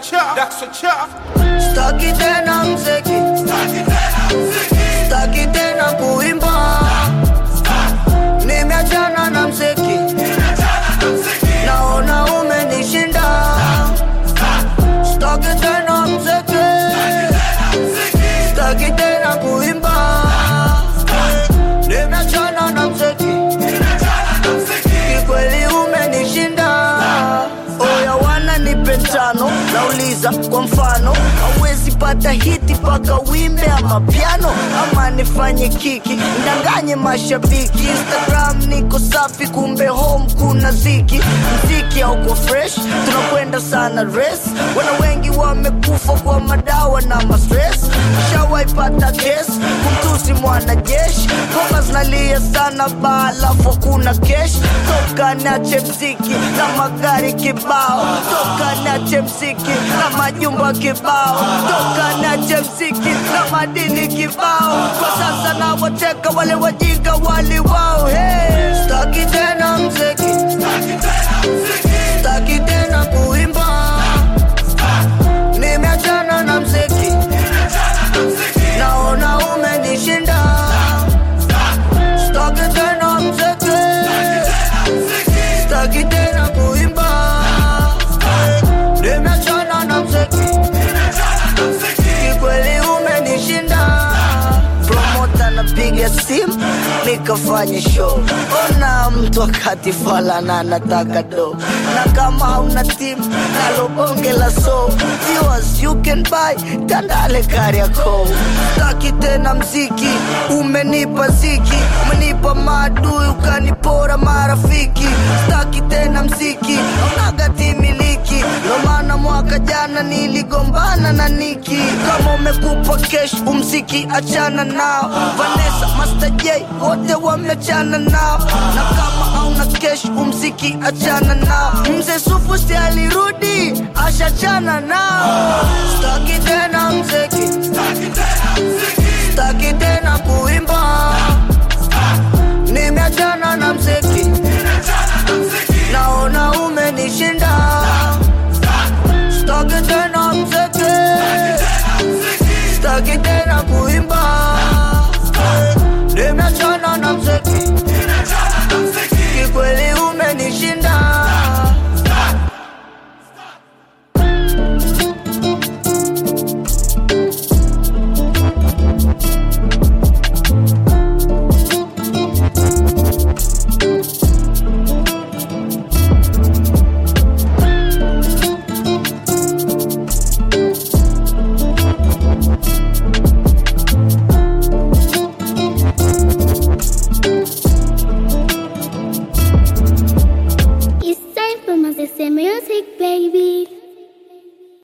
Staki tena mziki, staki tena kuimba, nimeachana na mziki, naona umenishinda. Staki tena mziki, staki tena kuimba, nimeachana na mziki, kikweli umenishinda. Oya wana nipe tano, nauliza kwa mfano, hawezi pata hiti paka wimbe ama piano, ama nifanye kiki ndanganye mashabiki. Instagram niko safi, kumbe home kuna ziki. Mziki hauko fresh, tunakwenda sana race. Wana wengi wamekufa kwa madawa na mastress. Shawaipata case, kumtusi mwanajeshi. Bomba zinalia sana ba, alafu kuna cash. Toka niache mziki na magari kibao, toka niache mziki na majumba kibao, toka niache mziki na madini kibao. Kwa sasa na wateka wale wajinga wali wao. Hey, staki tena mziki, staki tena kuimba, nimeachana na mziki, naona umenishinda. Staki tena mziki, staki tena kuimba, nimeachana na mziki, kikweli umenishinda. Promoter napiga simu nikafanye show, ona mtu wakati fala na nataka do. Na kama hauna team nalo bonge la so, viewers you can buy Tandale Kariakoo. Staki tena mziki, umenipa ziki, umenipa maadui ukanipora marafiki. Staki tena mziki, unaga timiliki, ndo maana mwaka jana niligombana na Niki. Kama umekupa cash umziki achana nao, Vanessa, Master J wote wameachana nao. Na kama hauna cash umziki achana nao. Mzee Sufu si alirudi ashachana nao. Staki tena mziki, staki tena kuimba, nimeachana na mziki, naona umenishinda. Staki tena mziki, staki tena